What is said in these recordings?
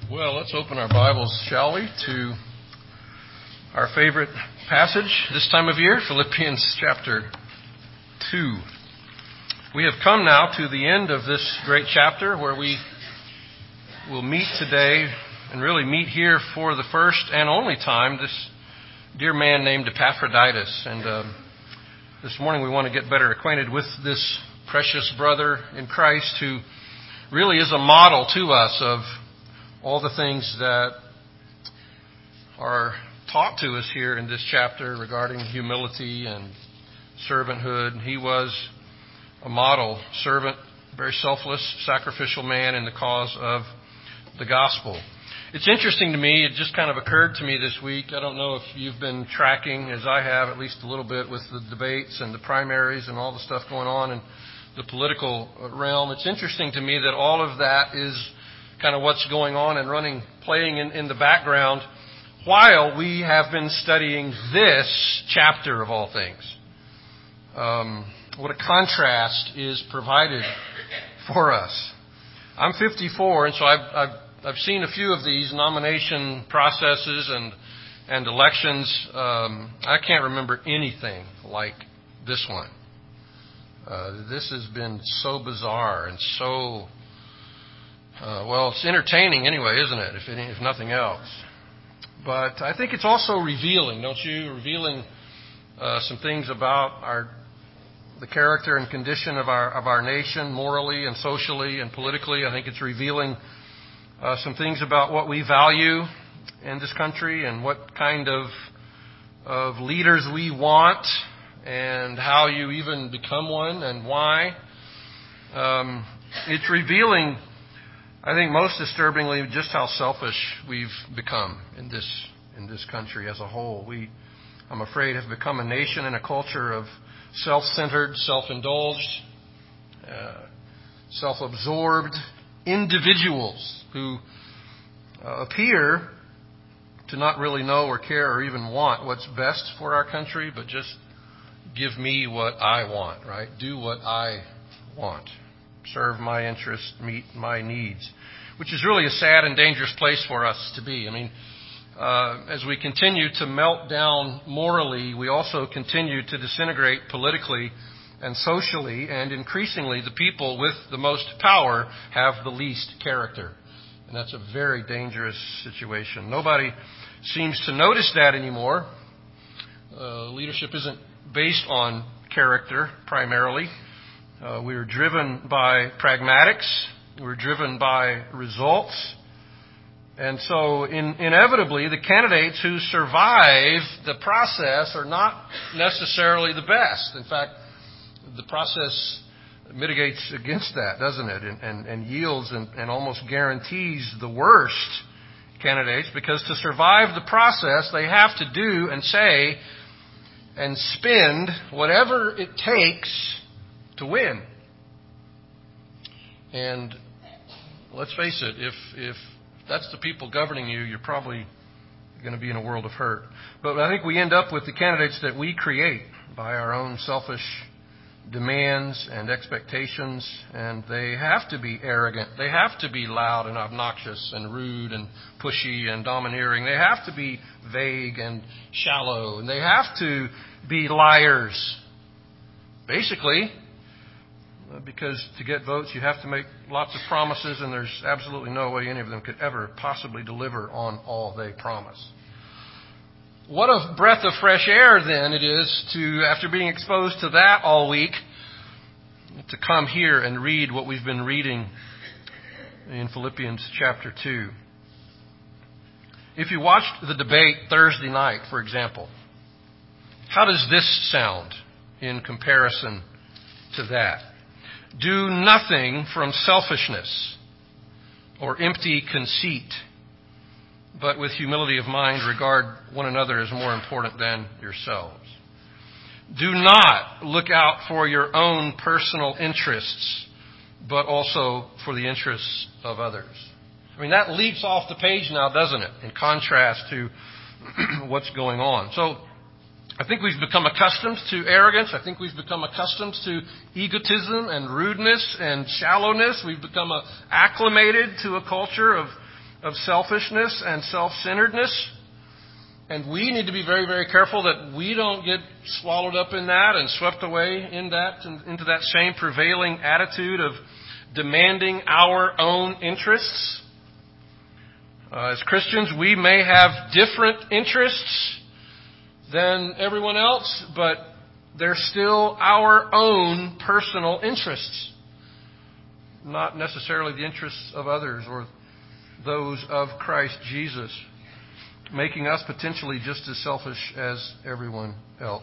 Well, let's open our Bibles, shall we, to our favorite passage this time of year, Philippians chapter 2. We have come now to the end of this great chapter where we will meet today and really meet here for the first and only time this dear man named Epaphroditus. And this morning we want to get better acquainted with this precious brother in Christ who really is a model to us of all the things that are taught to us here in this chapter regarding humility and servanthood. He was a model servant, very selfless, sacrificial man in the cause of the gospel. It's interesting to me, it just kind of occurred to me this week. I don't know if you've been tracking, as I have, at least a little bit, with the debates and the primaries and all the stuff going on in the political realm. It's interesting to me that all of that is kind of what's going on and playing in the background while we have been studying this chapter of all things. What a contrast is provided for us. I'm 54, and so I've seen a few of these nomination processes and elections. I can't remember anything like this one. This has been so bizarre and so it's entertaining anyway, isn't it? If nothing else. But I think it's also revealing, don't you? Revealing some things about the character and condition of our nation, morally and socially and politically. I think it's revealing some things about what we value in this country and what kind of leaders we want and how you even become one and why. It's revealing, I think most disturbingly, just how selfish we've become in this country as a whole. We, I'm afraid, have become a nation and a culture of self-centered, self-indulged, self-absorbed individuals who appear to not really know or care or even want what's best for our country, but just give me what I want, right? Do what I want. Serve my interests, meet my needs, which is really a sad and dangerous place for us to be. I mean, as we continue to melt down morally, we also continue to disintegrate politically and socially, and increasingly the people with the most power have the least character. And that's a very dangerous situation. Nobody seems to notice that anymore. Leadership isn't based on character primarily. We're driven by pragmatics. We're driven by results. And so inevitably, the candidates who survive the process are not necessarily the best. In fact, the process mitigates against that, doesn't it? And yields and almost guarantees the worst candidates, because to survive the process, they have to do and say and spend whatever it takes to win. And let's face it, if that's the people governing you, you're probably going to be in a world of hurt. But I think we end up with the candidates that we create by our own selfish demands and expectations, and they have to be arrogant. They have to be loud and obnoxious and rude and pushy and domineering. They have to be vague and shallow, and they have to be liars. Basically, because to get votes, you have to make lots of promises, and there's absolutely no way any of them could ever possibly deliver on all they promise. What a breath of fresh air, then, it is to, after being exposed to that all week, to come here and read what we've been reading in Philippians chapter 2. If you watched the debate Thursday night, for example, how does this sound in comparison to that? Do nothing from selfishness or empty conceit, but with humility of mind regard one another as more important than yourselves. Do not look out for your own personal interests, but also for the interests of others. I mean, that leaps off the page now, doesn't it, in contrast to what's going on. So I think we've become accustomed to arrogance. I think we've become accustomed to egotism and rudeness and shallowness. We've become acclimated to a culture of of selfishness and self-centeredness. And we need to be very, very careful that we don't get swallowed up in that and swept away in that, into that same prevailing attitude of demanding our own interests. As Christians, we may have different interests than everyone else, but they're still our own personal interests, not necessarily the interests of others or those of Christ Jesus, making us potentially just as selfish as everyone else.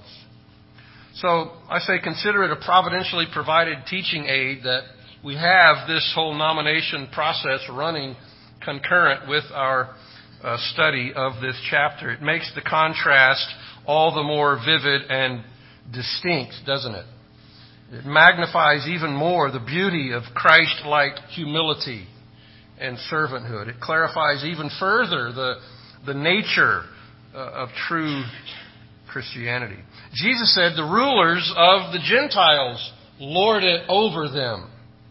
So I say consider it a providentially provided teaching aid that we have this whole nomination process running concurrent with our study of this chapter. It makes the contrast all the more vivid and distinct, doesn't it? It magnifies even more the beauty of Christ-like humility and servanthood. It clarifies even further the nature of true Christianity. Jesus said the rulers of the Gentiles lord it over them,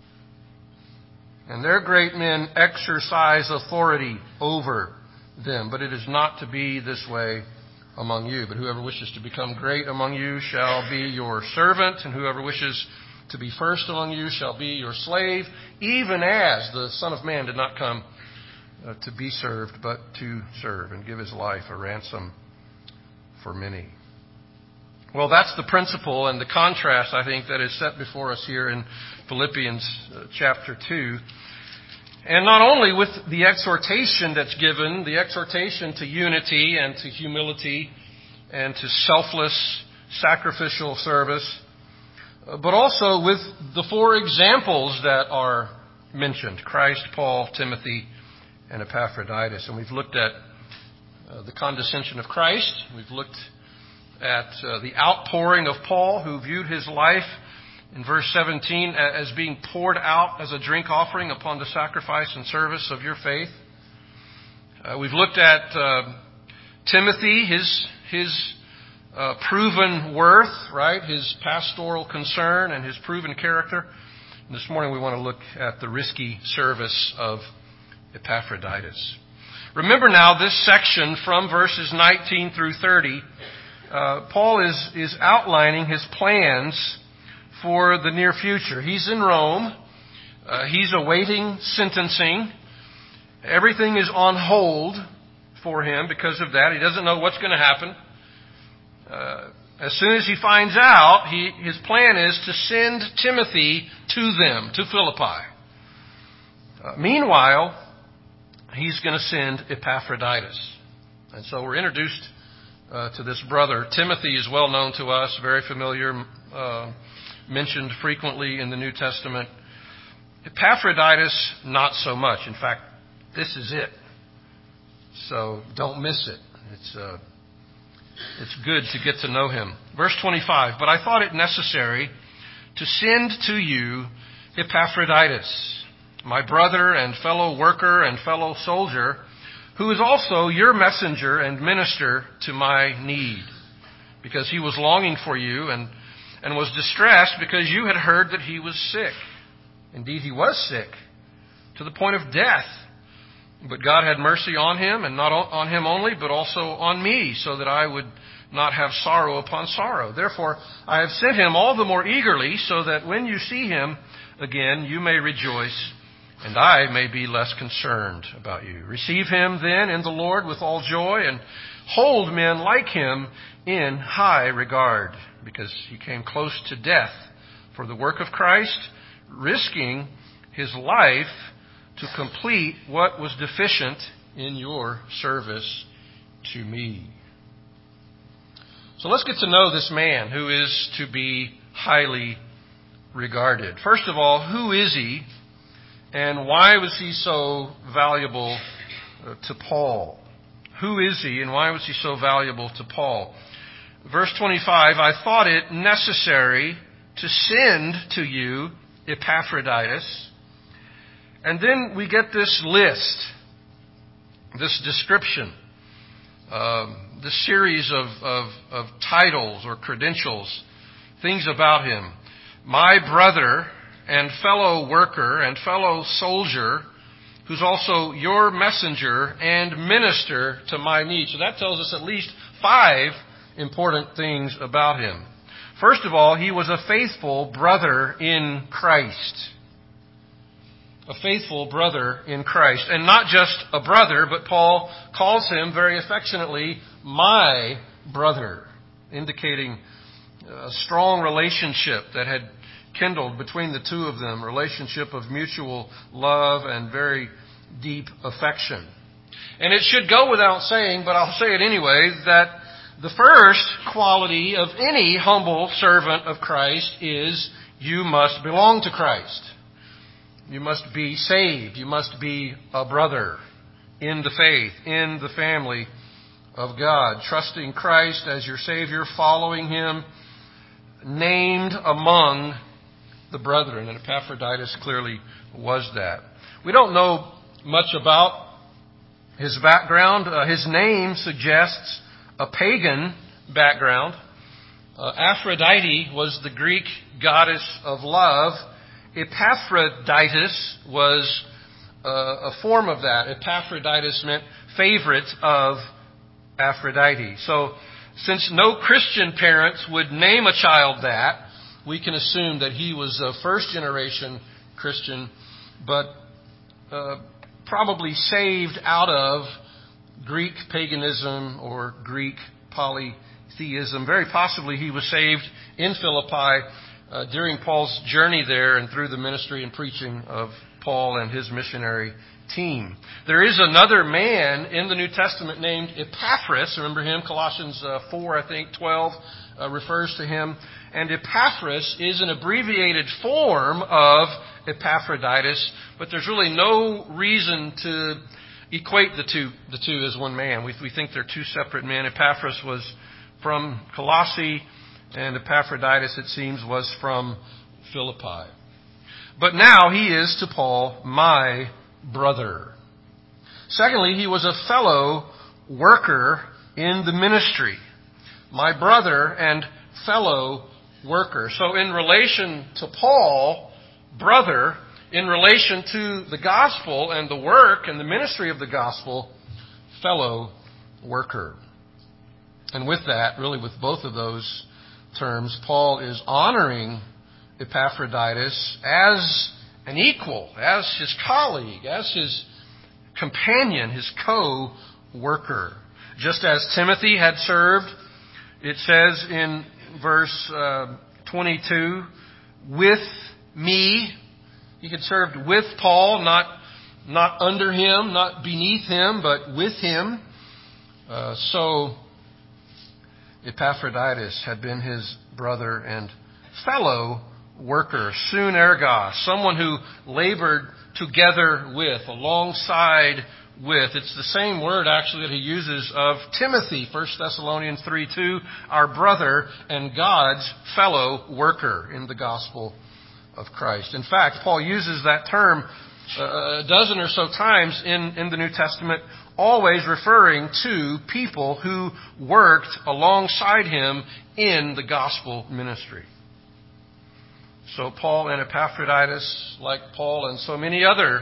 and their great men exercise authority over them. But it is not to be this way among you. But whoever wishes to become great among you shall be your servant, and whoever wishes to be first among you shall be your slave, even as the Son of Man did not come to be served, but to serve and give his life a ransom for many. Well, that's the principle and the contrast, I think, that is set before us here in Philippians chapter 2. And not only with the exhortation that's given, the exhortation to unity and to humility and to selfless, sacrificial service, but also with the four examples that are mentioned: Christ, Paul, Timothy, and Epaphroditus. And we've looked at the condescension of Christ. We've looked at the outpouring of Paul, who viewed his life in verse 17 as being poured out as a drink offering upon the sacrifice and service of your faith. We've looked at Timothy, his proven worth, right? His pastoral concern and his proven character. And this morning we want to look at the risky service of Epaphroditus. Remember now this section from verses 19 through 30. Paul is outlining his plans for the near future. He's in Rome. He's awaiting sentencing. Everything is on hold for him because of that. He doesn't know what's going to happen. As soon as he finds out, his plan is to send Timothy to them, to Philippi. Meanwhile, he's going to send Epaphroditus. And so we're introduced to this brother. Timothy is well known to us, very familiar, mentioned frequently in the New Testament. Epaphroditus, not so much. In fact, this is it. So don't miss it. It's good to get to know him. Verse 25, but I thought it necessary to send to you Epaphroditus, my brother and fellow worker and fellow soldier, who is also your messenger and minister to my need, because he was longing for you and was distressed because you had heard that he was sick. Indeed, he was sick, to the point of death. But God had mercy on him, and not on him only, but also on me, so that I would not have sorrow upon sorrow. Therefore, I have sent him all the more eagerly, so that when you see him again, you may rejoice, and I may be less concerned about you. Receive him then in the Lord with all joy, and hold men like him in high regard, because he came close to death for the work of Christ, risking his life to complete what was deficient in your service to me. So let's get to know this man who is to be highly regarded. First of all, who is he, and why was he so valuable to Paul? Who is he, and why was he so valuable to Paul? Verse 25, I thought it necessary to send to you Epaphroditus. And then we get this list, this description, this series of titles or credentials, things about him. My brother and fellow worker and fellow soldier, who's also your messenger and minister to my needs. So that tells us at least 5 important things about him. First of all, he was a faithful brother in Christ. A faithful brother in Christ. And not just a brother, but Paul calls him very affectionately, my brother, indicating a strong relationship that had kindled between the two of them, a relationship of mutual love and very deep affection. And it should go without saying, but I'll say it anyway, that the first quality of any humble servant of Christ is you must belong to Christ. You must be saved. You must be a brother in the faith, in the family of God, trusting Christ as your Savior, following Him, named among the brethren. And Epaphroditus clearly was that. We don't know much about his background. His name suggests a pagan background. Aphrodite was the Greek goddess of love. Epaphroditus was a form of that. Epaphroditus meant favorite of Aphrodite. So, since no Christian parents would name a child that, we can assume that he was a first-generation Christian, but probably saved out of Greek paganism or Greek polytheism. Very possibly he was saved in Philippi during Paul's journey there and through the ministry and preaching of Paul and his missionary team. There is another man in the New Testament named Epaphras. Remember him? Colossians 4, I think, 12 refers to him. And Epaphras is an abbreviated form of Epaphroditus, but there's really no reason to equate the two as one man. We think they're two separate men. Epaphras was from Colossae, and Epaphroditus, it seems, was from Philippi. But now he is to Paul my brother. Secondly, he was a fellow worker in the ministry. My brother and fellow worker. So in relation to Paul, brother, in relation to the gospel and the work and the ministry of the gospel, fellow worker. And with that, really with both of those terms, Paul is honoring Epaphroditus as an equal, as his colleague, as his companion, his co-worker. Just as Timothy had served, it says in verse 22, with me. He had served with Paul, not under him, not beneath him, but with him. So Epaphroditus had been his brother and fellow worker, sun ergos, someone who labored together with, alongside with. It's the same word actually that he uses of Timothy, 1 Thessalonians 3:2, our brother and God's fellow worker in the gospel of Christ. In fact, Paul uses that term a dozen or so times in the New Testament, always referring to people who worked alongside him in the gospel ministry. So Paul and Epaphroditus, like Paul and so many other,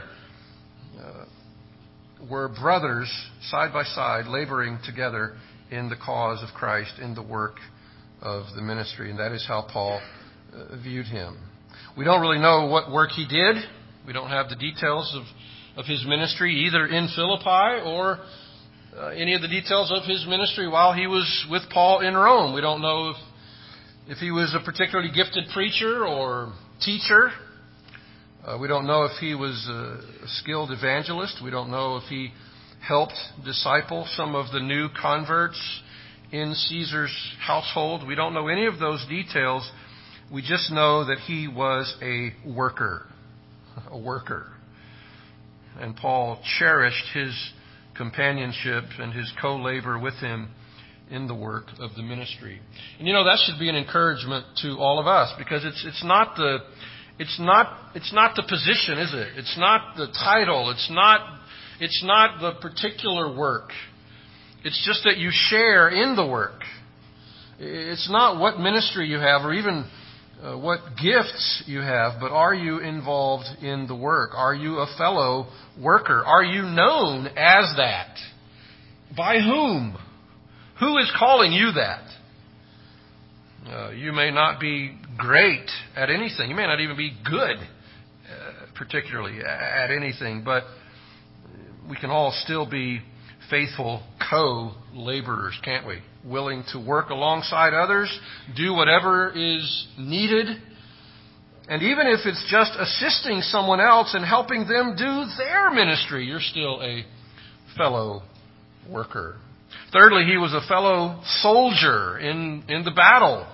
were brothers side by side, laboring together in the cause of Christ, in the work of the ministry. And that is how Paul viewed him. We don't really know what work he did. We don't have the details of his ministry, either in Philippi or any of the details of his ministry while he was with Paul in Rome. We don't know if he was a particularly gifted preacher or teacher. We don't know if he was a skilled evangelist. We don't know if he helped disciple some of the new converts in Caesar's household. We don't know any of those details. We just know that he was a worker. A worker. And Paul cherished his companionship and his co-labor with him in the work of the ministry. And that should be an encouragement to all of us, because it's not the position, is it? It's not the title. It's not the particular work. It's just that you share in the work. It's not what ministry you have, or even what gifts you have, but are you involved in the work? Are you a fellow worker? Are you known as that? By whom? Who is calling you that? You may not be great at anything. You may not even be good, particularly at anything, but we can all still be faithful co-laborers, can't we? Willing to work alongside others, do whatever is needed, and even if it's just assisting someone else and helping them do their ministry, you're still a fellow worker. Thirdly, he was a fellow soldier in the battle.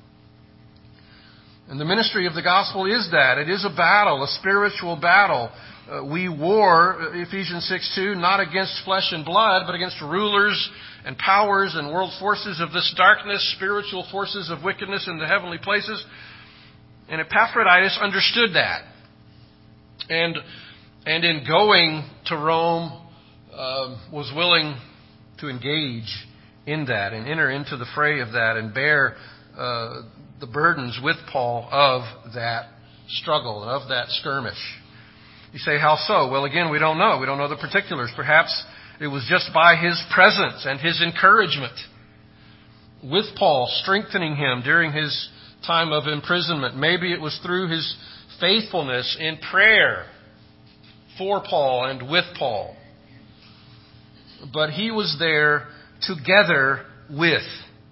And the ministry of the gospel is that. It is a battle, a spiritual battle. We war, Ephesians 6:2, not against flesh and blood, but against rulers and powers and world forces of this darkness, spiritual forces of wickedness in the heavenly places. And Epaphroditus understood that. And in going to Rome, was willing to engage in that and enter into the fray of that and bear the burdens with Paul of that struggle, of that skirmish. You say, how so? Well, again, we don't know. We don't know the particulars. Perhaps it was just by his presence and his encouragement with Paul, strengthening him during his time of imprisonment. Maybe it was through his faithfulness in prayer for Paul and with Paul. But he was there together with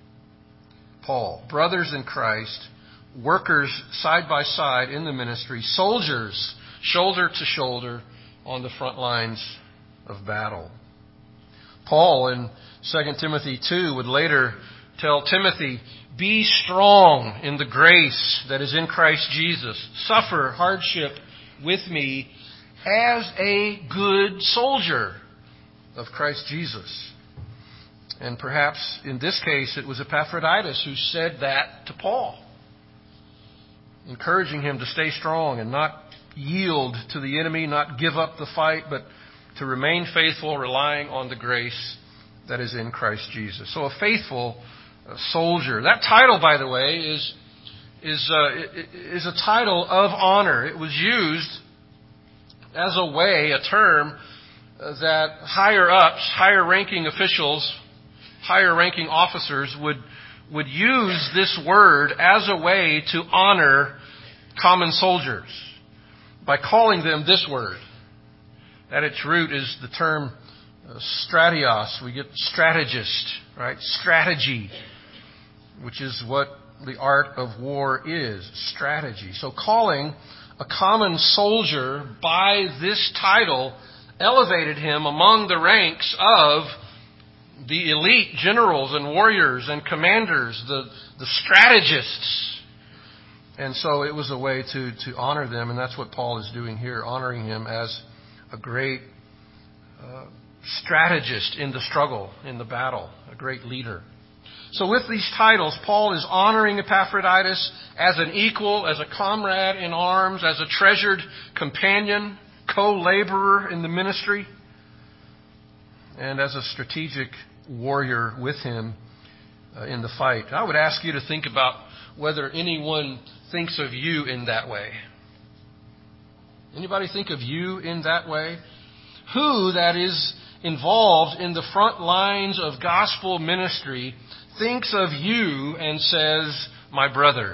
Paul. Brothers in Christ, workers side by side in the ministry, soldiers shoulder to shoulder on the front lines of battle. Paul in 2 Timothy 2 would later tell Timothy, be strong in the grace that is in Christ Jesus. Suffer hardship with me as a good soldier of Christ Jesus. And perhaps in this case it was Epaphroditus who said that to Paul, encouraging him to stay strong and not yield to the enemy, not give up the fight, but to remain faithful, relying on the grace that is in Christ Jesus. So a faithful soldier. That title, by the way, is a title of honor. It was used as a way, a term that higher ups, higher ranking officials, higher ranking officers would use this word as a way to honor common soldiers by calling them this word. At its root is the term stratios. We get strategist, right? Strategy, which is what the art of war is, strategy. So calling a common soldier by this title elevated him among the ranks of the elite generals and warriors and commanders, the strategists. And so it was a way to honor them, and that's what Paul is doing here, honoring him as a great strategist in the struggle, in the battle, a great leader. So with these titles, Paul is honoring Epaphroditus as an equal, as a comrade in arms, as a treasured companion, co-laborer in the ministry, and as a strategic warrior with him in the fight. I would ask you to think about whether anyone thinks of you in that way. Anybody think of you in that way? Who that is involved in the front lines of gospel ministry thinks of you and says, my brother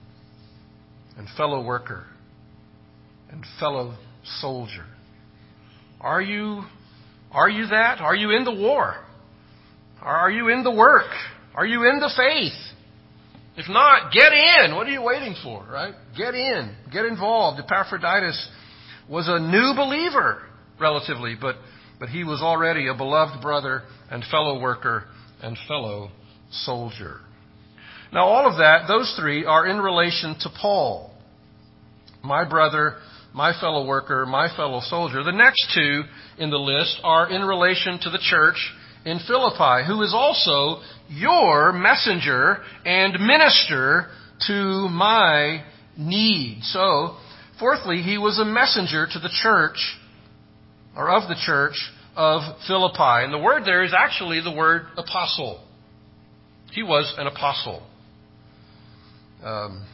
and fellow worker and fellow soldier? Are you that? Are you in the war? Are you in the work? Are you in the faith? If not, get in. What are you waiting for, right? Get in. Get involved. Epaphroditus was a new believer, relatively, but he was already a beloved brother and fellow worker and fellow soldier. Now, all of that, those three, are in relation to Paul. My brother, my fellow worker, my fellow soldier. The next two in the list are in relation to the church in Philippi, who is also your messenger and minister to my need. So, fourthly, he was a messenger to the church, or of the church of Philippi. And the word there is actually the word apostle. He was an apostle.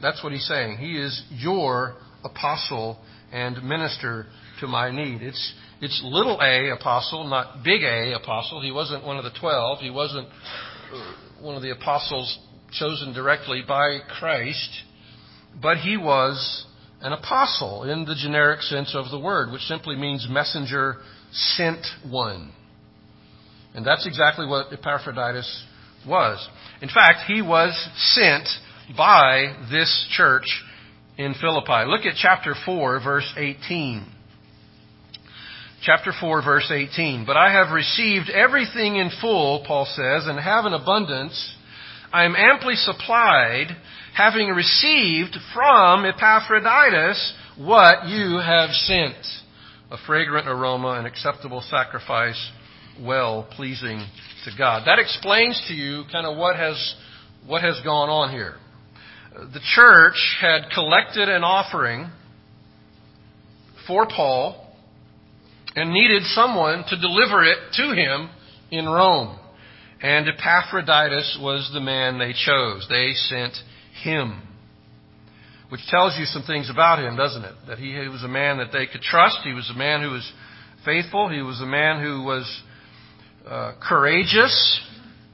That's what he's saying. He is your apostle and minister to my need. It's little a apostle, not big A apostle. He wasn't one of the 12. He wasn't one of the apostles chosen directly by Christ. But he was an apostle in the generic sense of the word, which simply means messenger, sent one. And that's exactly what Epaphroditus was. In fact, he was sent by this church in Philippi. Look at chapter 4, verse 18. Chapter 4, verse 18. But I have received everything in full, Paul says, and have an abundance. I am amply supplied, having received from Epaphroditus what you have sent, a fragrant aroma, an acceptable sacrifice, well pleasing to God. That explains to you kind of what has gone on here. The church had collected an offering for Paul and needed someone to deliver it to him in Rome. And Epaphroditus was the man they chose. They sent him. Which tells you some things about him, doesn't it? That he was a man that they could trust. He was a man who was faithful. He was a man who was courageous.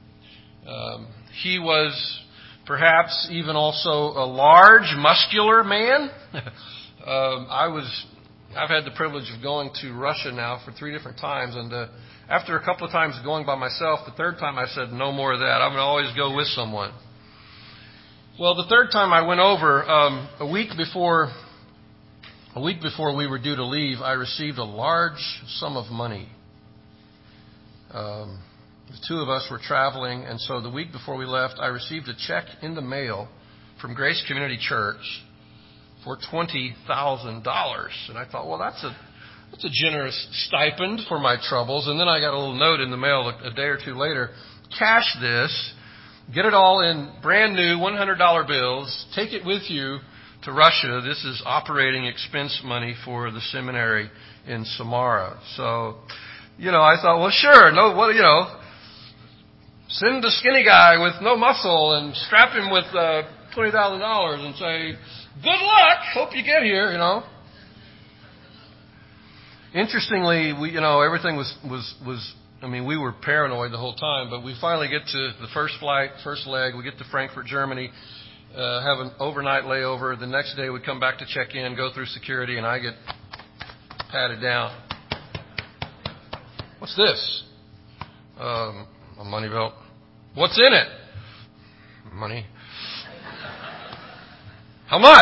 He was perhaps even also a large, muscular man. I've had the privilege of going to Russia now for 3 different times, and after a couple of times going by myself, the third time I said, no more of that. I'm going to always go with someone. Well, the third time I went over, a week before we were due to leave, I received a large sum of money. The 2 of us were traveling, and so the week before we left, I received a check in the mail from Grace Community Church for $20,000. And I thought, well, that's a generous stipend for my troubles. And then I got a little note in the mail a day or 2 later. Cash this, get it all in brand new $100 bills, take it with you to Russia. This is operating expense money for the seminary in Samara. So, I thought, well, sure, send a skinny guy with no muscle and strap him with $20,000 and say, good luck, hope you get here, Interestingly, everything was we were paranoid the whole time, but we finally get to the first flight, first leg, we get to Frankfurt, Germany, have an overnight layover. The next day we come back to check in, go through security, and I get patted down. What's this? A money belt. What's in it? Money. How much?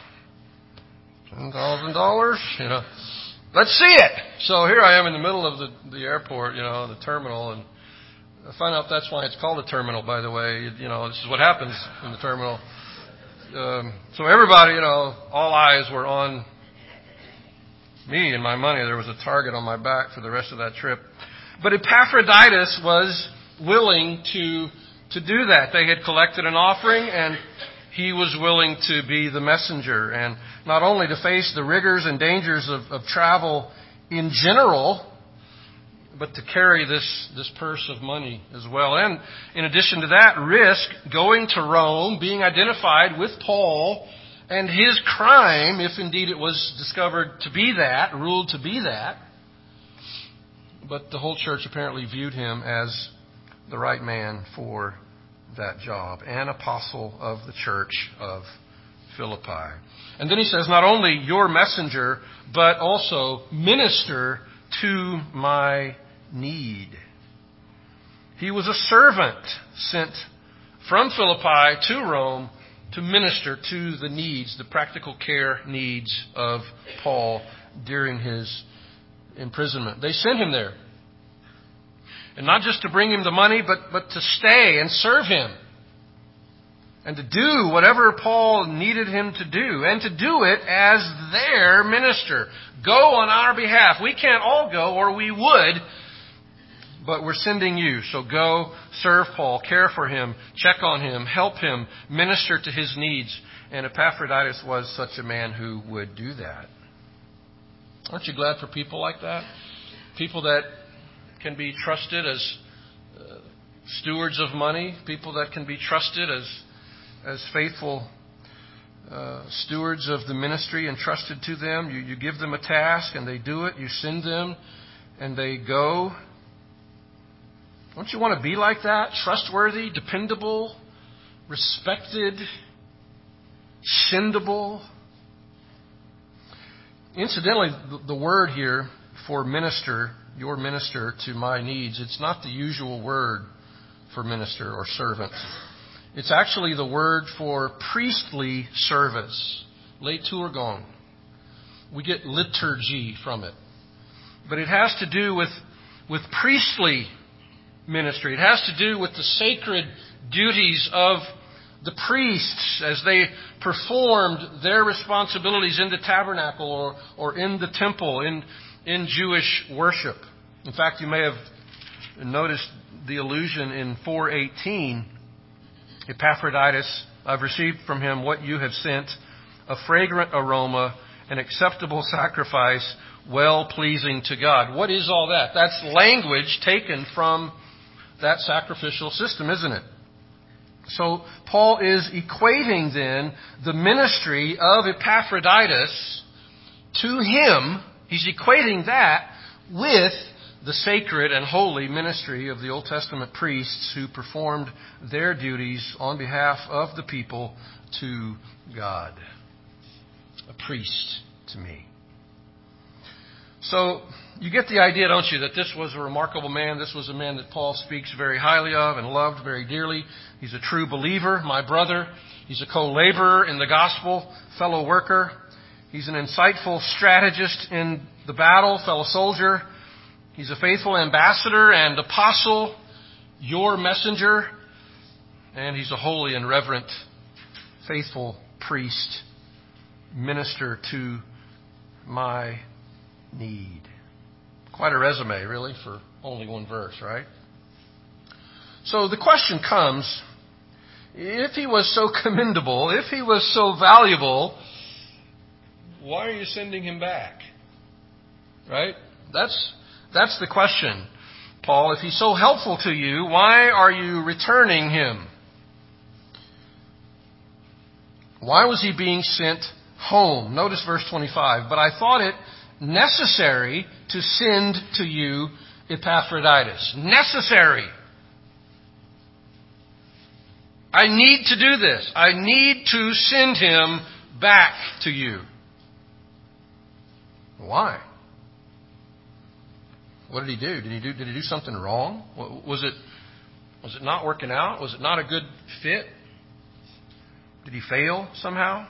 $10,000. Let's see it. So here I am in the middle of the airport, the terminal, and I find out that's why it's called a terminal, by the way. This is what happens in the terminal. So everybody, all eyes were on me and my money. There was a target on my back for the rest of that trip. But Epaphroditus was willing to do that. They had collected an offering, and he was willing to be the messenger, and not only to face the rigors and dangers of travel in general, but to carry this purse of money as well. And in addition to that, risk going to Rome, being identified with Paul and his crime, if indeed it was discovered to be that, ruled to be that. But the whole church apparently viewed him as the right man for that job, an apostle of the church of Philippi. And then he says, not only your messenger, but also minister to my need. He was a servant sent from Philippi to Rome to minister to the needs, the practical care needs of Paul during his imprisonment. They sent him there. And not just to bring him the money, but to stay and serve him. And to do whatever Paul needed him to do. And to do it as their minister. Go on our behalf. We can't all go, or we would. But we're sending you. So go serve Paul, care for him, check on him, help him, minister to his needs. And Epaphroditus was such a man who would do that. Aren't you glad for people like that? People that can be trusted as stewards of money, people that can be trusted as faithful stewards of the ministry entrusted to them. You give them a task and they do it. You send them and they go. Don't you want to be like that? Trustworthy, dependable, respected, sendable. Incidentally, the word here for minister, your minister to my needs, it's not the usual word for minister or servant. It's actually the word for priestly service, liturgon. We get liturgy from it. But it has to do with priestly ministry. It has to do with the sacred duties of the priests as they performed their responsibilities in the tabernacle or in the temple, in Jewish worship. In fact, you may have noticed the allusion in 4:18. Epaphroditus, I've received from him what you have sent, a fragrant aroma, an acceptable sacrifice, well-pleasing to God. What is all that? That's language taken from that sacrificial system, isn't it? So Paul is equating then the ministry of Epaphroditus to him. He's equating that with the sacred and holy ministry of the Old Testament priests who performed their duties on behalf of the people to God. A priest to me. So you get the idea, don't you, that this was a remarkable man. This was a man that Paul speaks very highly of and loved very dearly. He's a true believer, my brother. He's a co-laborer in the gospel, fellow worker. He's an insightful strategist in the battle, fellow soldier. He's a faithful ambassador and apostle, your messenger. And he's a holy and reverent, faithful priest, minister to my need. Quite a resume, really, for only one verse, right? So the question comes, if he was so commendable, if he was so valuable, why are you sending him back? Right? That's the question, Paul. If he's so helpful to you, why are you returning him? Why was he being sent home? Notice verse 25. But I thought it necessary to send to you Epaphroditus. Necessary. I need to do this. I need to send him back to you. Why? What did he do? Did he do something wrong? Was it not working out? Was it not a good fit? Did he fail somehow?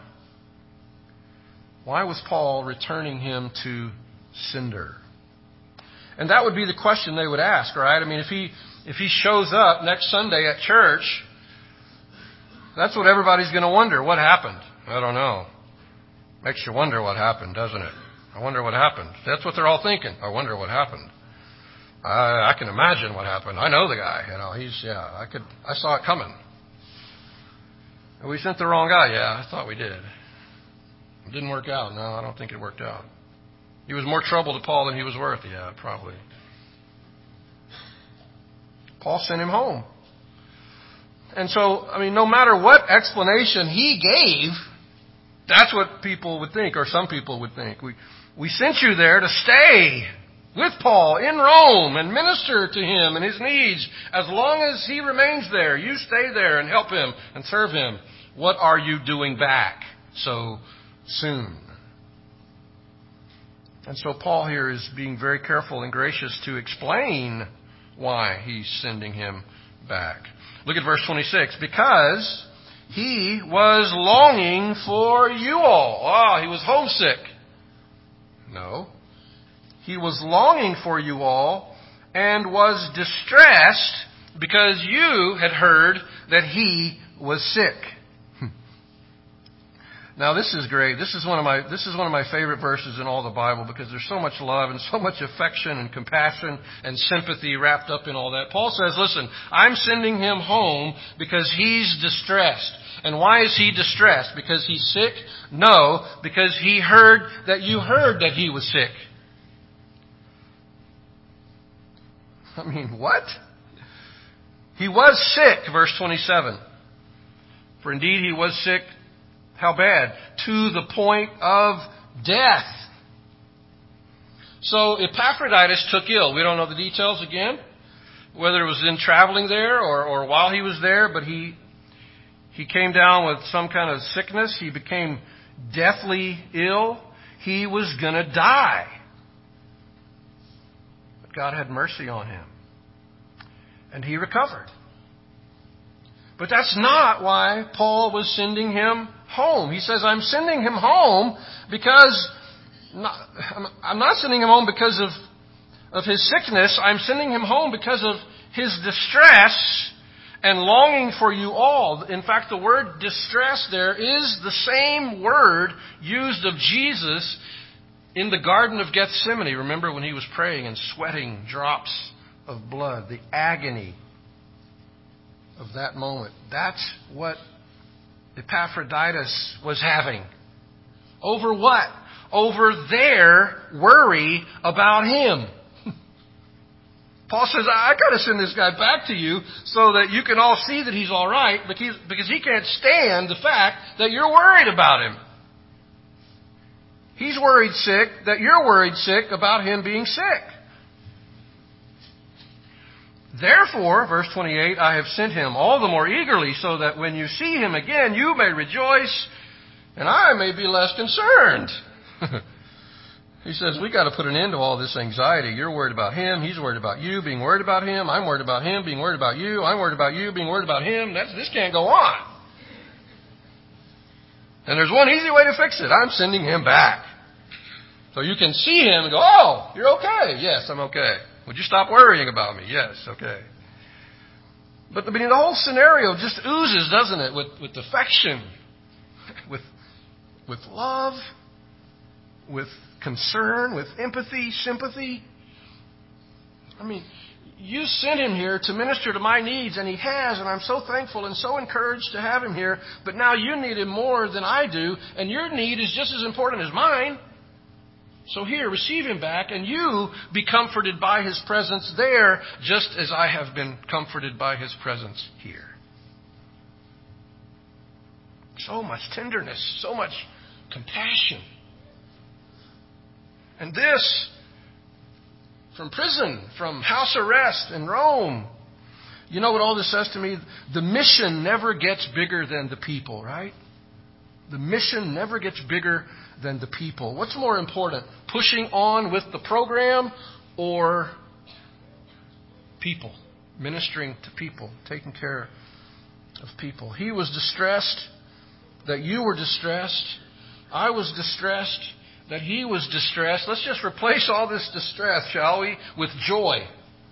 Why was Paul returning him to Cinder? And that would be the question they would ask, right? I mean, if he shows up next Sunday at church, that's what everybody's going to wonder. What happened? I don't know. Makes you wonder what happened, doesn't it? I wonder what happened. That's what they're all thinking. I wonder what happened. I can imagine what happened. I know the guy. I saw it coming. We sent the wrong guy. Yeah, I thought we did. It didn't work out. No, I don't think it worked out. He was more trouble to Paul than he was worth. Yeah, probably. Paul sent him home. And so, I mean, no matter what explanation he gave, that's what people would think, or some people would think. We sent you there to stay with Paul in Rome and minister to him and his needs. As long as he remains there, you stay there and help him and serve him. What are you doing back so soon? And so Paul here is being very careful and gracious to explain why he's sending him back. Look at verse 26. Because he was longing for you all. He was homesick. No. He was longing for you all and was distressed because you had heard that he was sick. Now this is great. This is one of my favorite verses in all the Bible because there's so much love and so much affection and compassion and sympathy wrapped up in all that. Paul says, listen, I'm sending him home because he's distressed. And why is he distressed? Because he's sick? No, because he heard that you heard that he was sick. I mean, what? He was sick, verse 27. For indeed he was sick, How bad? To the point of death. So Epaphroditus took ill. We don't know the details again, whether it was in traveling there or while he was there, but he came down with some kind of sickness. He became deathly ill. He was going to die. But God had mercy on him, and he recovered. But that's not why Paul was sending him home. He says, I'm sending him home because I'm not sending him home because of his sickness. I'm sending him home because of his distress and longing for you all. In fact, the word distress there is the same word used of Jesus in the Garden of Gethsemane. Remember when he was praying and sweating drops of blood, the agony of that moment. That's what Epaphroditus was having. Over what? Over their worry about him. Paul says, I got to send this guy back to you so that you can all see that he's all right, because he can't stand the fact that you're worried about him. He's worried sick that you're worried sick about him being sick. Therefore, verse 28, I have sent him all the more eagerly so that when you see him again, you may rejoice and I may be less concerned. He says, we got to put an end to all this anxiety. You're worried about him. He's worried about you being worried about him. I'm worried about him being worried about you. I'm worried about you being worried about him. This can't go on. And there's one easy way to fix it. I'm sending him back. So you can see him and go, oh, you're okay. Yes, I'm okay. Would you stop worrying about me? Yes, okay. But the whole scenario just oozes, doesn't it, with affection, with love, with concern, with empathy, sympathy. I mean, you sent him here to minister to my needs, and he has, and I'm so thankful and so encouraged to have him here, but now you need him more than I do, and your need is just as important as mine. So here, receive him back, and you be comforted by his presence there, just as I have been comforted by his presence here. So much tenderness, so much compassion. And this, from prison, from house arrest in Rome. You know what all this says to me? The mission never gets bigger than the people, right? The mission never gets bigger than the people. What's more important, pushing on with the program or people, ministering to people, taking care of people? He was distressed that you were distressed. I was distressed that he was distressed. Let's just replace all this distress, shall we, with joy.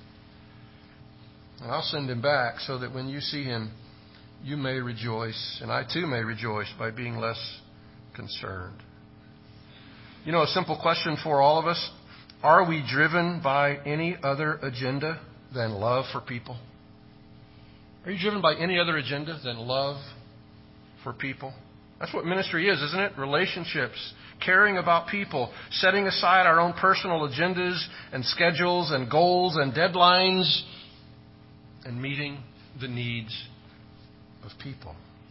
And I'll send him back so that when you see him, you may rejoice, and I too may rejoice by being less concerned. You know, a simple question for all of us. Are we driven by any other agenda than love for people? Are you driven by any other agenda than love for people? That's what ministry is, isn't it? Relationships, caring about people, setting aside our own personal agendas and schedules and goals and deadlines, and meeting the needs of people.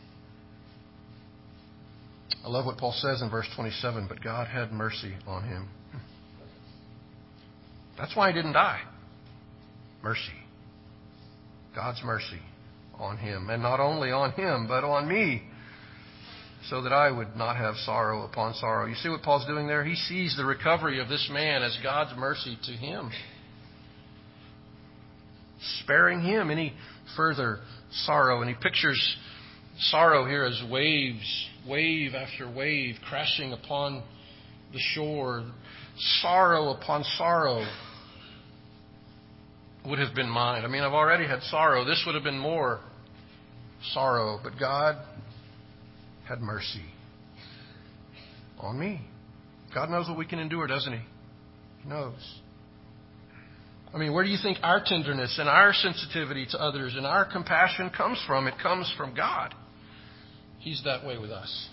I love what Paul says in verse 27, but God had mercy on him. That's why he didn't die. Mercy. God's mercy on him. And not only on him, but on me, so that I would not have sorrow upon sorrow. You see what Paul's doing there? He sees the recovery of this man as God's mercy to him, sparing him any further sorrow. And he pictures sorrow here as waves, wave after wave, crashing upon the shore. Sorrow upon sorrow would have been mine. I mean, I've already had sorrow. This would have been more sorrow. But God had mercy on me. God knows what we can endure, doesn't he? He knows. I mean, where do you think our tenderness and our sensitivity to others and our compassion comes from? It comes from God. He's that way with us.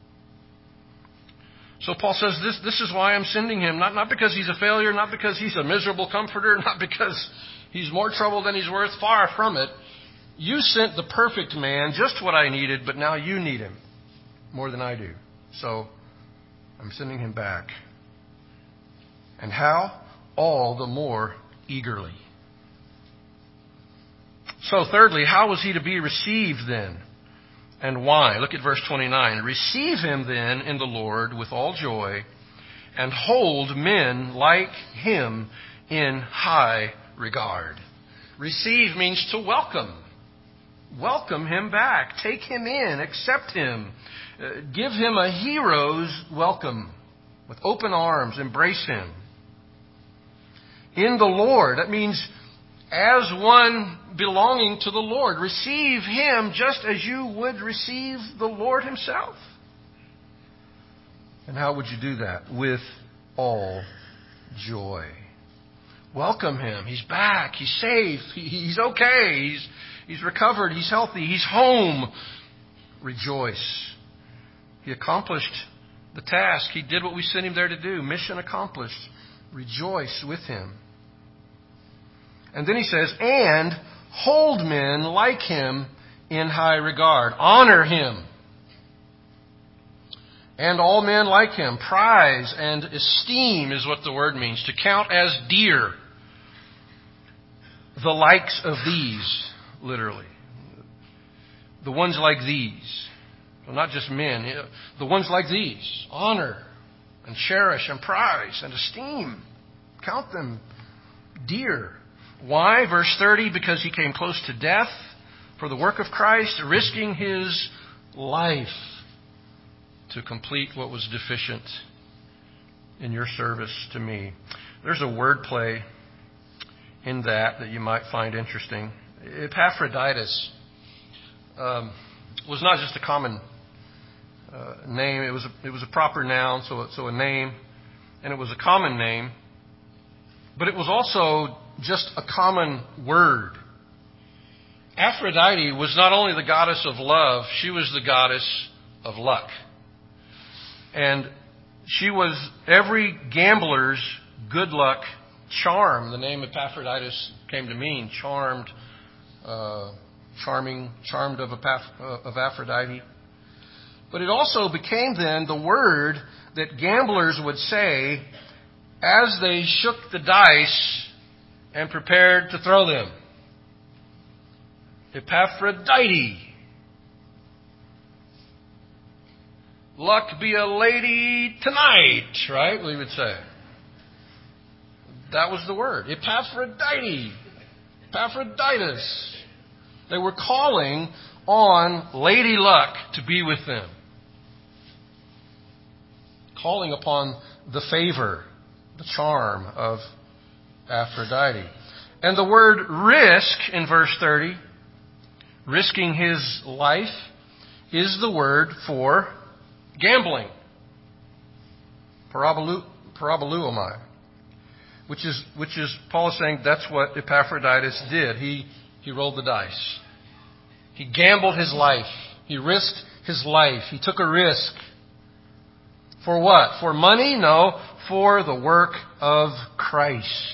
So Paul says, this is why I'm sending him. Not because he's a failure, not because he's a miserable comforter, not because he's more trouble than he's worth. Far from it. You sent the perfect man, just what I needed, but now you need him. more than I do. So I'm sending him back. And how? All the more eagerly. So thirdly, how was he to be received then? And why? Look at verse 29. Receive him then in the Lord with all joy, and hold men like him in high regard. Receive means to welcome. Welcome him back. Take him in. Accept him. Give him a hero's welcome. With open arms, embrace him. In the Lord, that means as one belonging to the Lord. Receive him just as you would receive the Lord himself. And how would you do that? With all joy. Welcome him. He's back. He's safe. He's okay. He's recovered. He's healthy. He's home. Rejoice. He accomplished the task. He did what we sent him there to do. Mission accomplished. Rejoice with him. And then he says, and hold men like him in high regard. Honor him. And all men like him. Prize and esteem is what the word means. To count as dear. The likes of these, literally. The ones like these. Well, not just men. The ones like these. Honor and cherish and prize and esteem. Count them dear. Why? Verse 30, because he came close to death for the work of Christ, risking his life to complete what was deficient in your service to me. There's a wordplay in that you might find interesting. Epaphroditus was not just a common name. It was a proper noun, so a name, and it was a common name. But it was also just a common word. Aphrodite was not only the goddess of love, she was the goddess of luck. And she was every gambler's good luck charm. The name Epaphroditus came to mean charmed, charmed of Aphrodite. But it also became then the word that gamblers would say as they shook the dice and prepared to throw them. Epaphrodite. Luck be a lady tonight, right? We would say. That was the word. Epaphrodite. Epaphroditus. They were calling on Lady Luck to be with them. Calling upon the favor, the charm of Aphrodite. And the word risk in verse 30, risking his life, is the word for gambling. Paraboleuomai. Which is Paul is saying that's what Epaphroditus did. He rolled the dice. He gambled his life. He risked his life. He took a risk. For what? For money? No. For the work of Christ.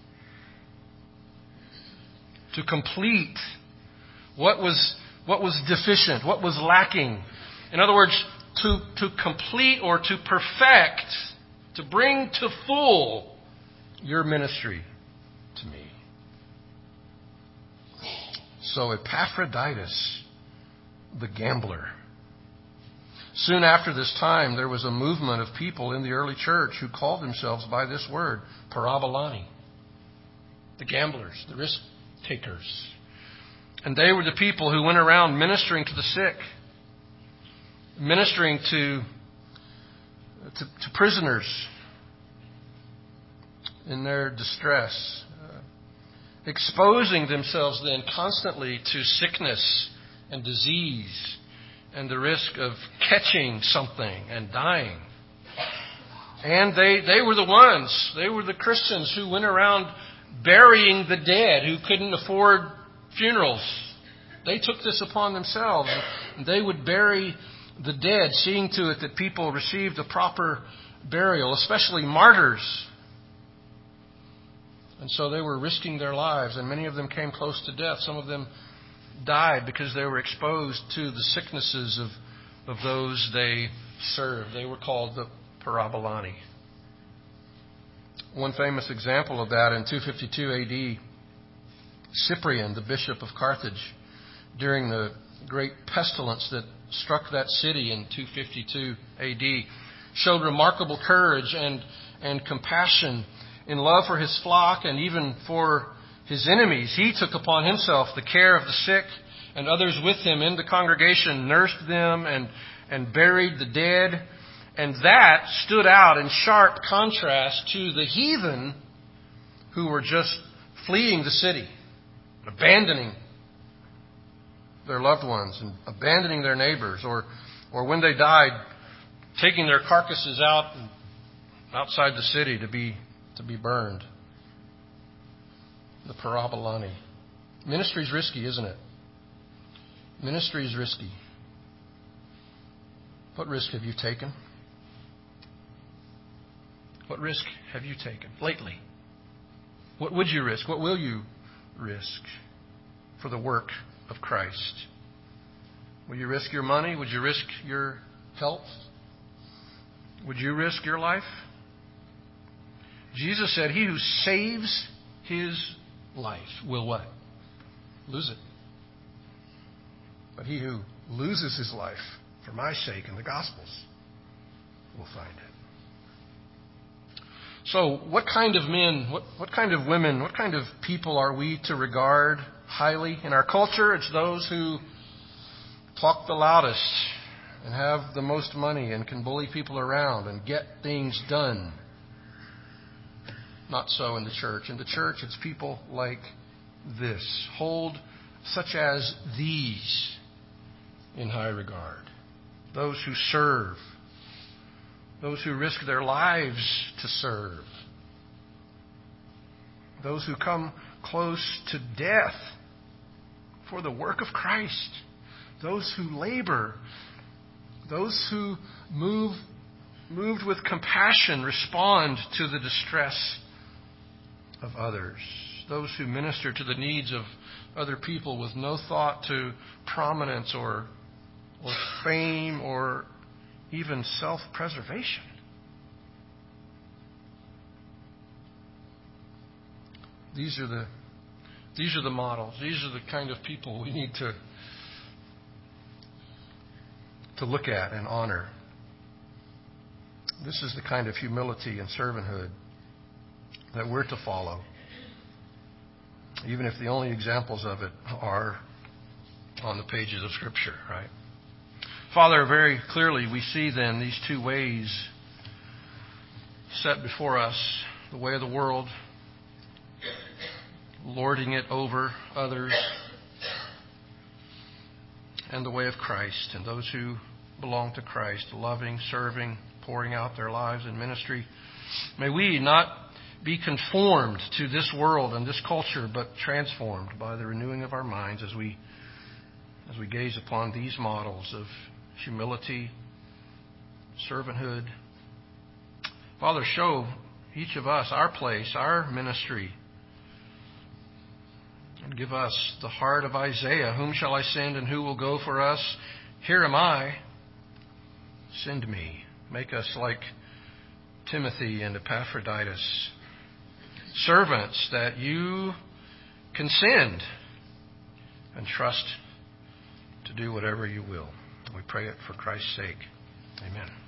To complete what was deficient, what was lacking. In other words, to complete or to perfect, to bring to full your ministry to me. So Epaphroditus, the gambler. Soon after this time, there was a movement of people in the early church who called themselves by this word, parabolani. The gamblers, the risk takers. And they were the people who went around ministering to the sick, ministering to prisoners in their distress, exposing themselves then constantly to sickness and disease and the risk of catching something and dying. And they were the ones, they were the Christians who went around burying the dead who couldn't afford funerals. They took this upon themselves. And they would bury the dead, seeing to it that people received a proper burial, especially martyrs. And so they were risking their lives, and many of them came close to death. Some of them died because they were exposed to the sicknesses of those they served. They were called the Parabolani. One famous example of that in 252 A.D., Cyprian, the bishop of Carthage, during the great pestilence that struck that city in 252 A.D., showed remarkable courage and compassion in love for his flock and even for his enemies. He took upon himself the care of the sick, and others with him in the congregation nursed them and buried the dead. And that stood out in sharp contrast to the heathen who were just fleeing the city, abandoning their loved ones and abandoning their neighbors, or when they died, taking their carcasses outside the city to be burned. The Parabolani. Ministry's risky, isn't it? Ministry is risky. What risk have you taken? What risk have you taken lately? What would you risk? What will you risk for the work of Christ? Will you risk your money? Would you risk your health? Would you risk your life? Jesus said, "He who saves his life will" what? Lose it. But he who loses his life for my sake and the gospel's will find it. So what kind of men, what kind of women, what kind of people are we to regard highly in our culture? It's those who talk the loudest and have the most money and can bully people around and get things done. Not so in the church. In the church, it's people like this. Hold such as these in high regard. Those who serve. Those who risk their lives to serve. Those who come close to death for the work of Christ. Those who labor. Those who moved with compassion, respond to the distress of others. Those who minister to the needs of other people with no thought to prominence or fame or even self-preservation. These are the models. These are the kind of people we need to look at and honor. This is the kind of humility and servanthood that we're to follow, even if the only examples of it are on the pages of Scripture, right? Father, very clearly we see then these two ways set before us: the way of the world, lording it over others, and the way of Christ, and those who belong to Christ, loving, serving, pouring out their lives in ministry. May we not be conformed to this world and this culture, but transformed by the renewing of our minds as we gaze upon these models of humility, servanthood. Father, show each of us our place, our ministry, and give us the heart of Isaiah. Whom shall I send and who will go for us? Here am I. Send me. Make us like Timothy and Epaphroditus, servants that you can send and trust to do whatever you will. We pray it for Christ's sake. Amen.